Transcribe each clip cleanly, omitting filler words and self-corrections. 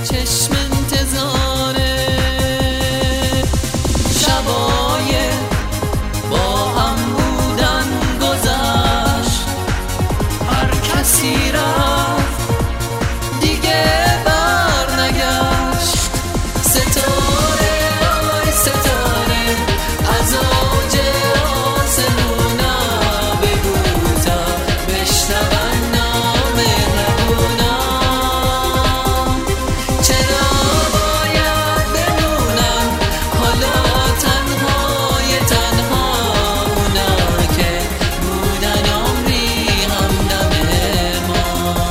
چشم انتظاره، شبای با هم بودن گذشت، هر کسی رفت دیگه بر نگشت. ستاره آی ستاره از اوج آسمونا بگو تا بشنون نام مهربونا، چرا باید بمونن حالا تنهای تنها اونا که بودن عمری همدم ما.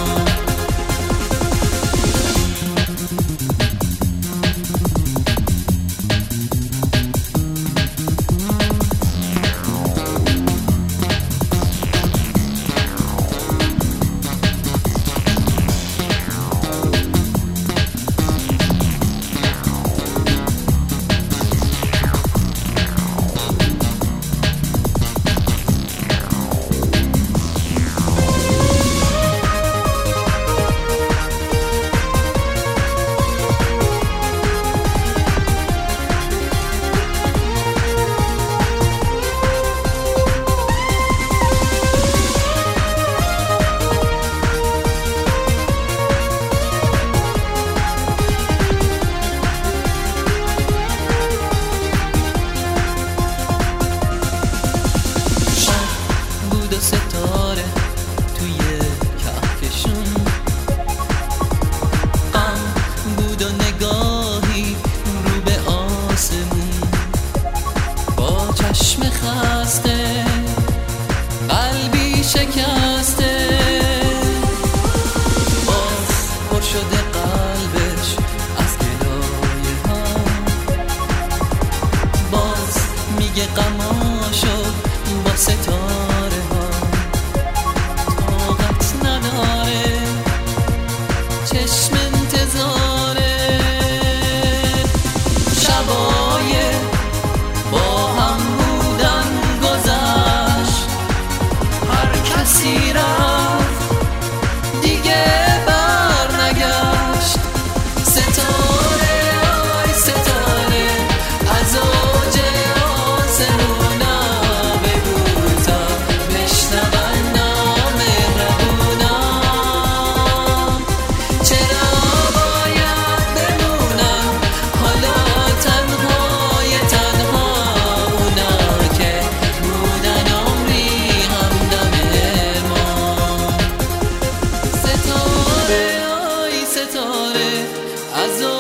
ستاره توی کهکشون، غم بود و نگاهی رو به آسمون، با چشم خسته قلبی شکسته، باز پر شده قلبش از گلایه ها، باز میگه غماشو با ستاره ها طاقت نداره، چشم انتظاره، شبای با هم بودن گذشت، هر کسی رفت دیگه بر نگشت. ستاره آی ستاره از اوج آسمونا بگو تا بشنون نام مهربونا، چرا باید بمونن حالا تنهای تنها اونا که بودن عمری همدم ما. ستاره آی ستاره از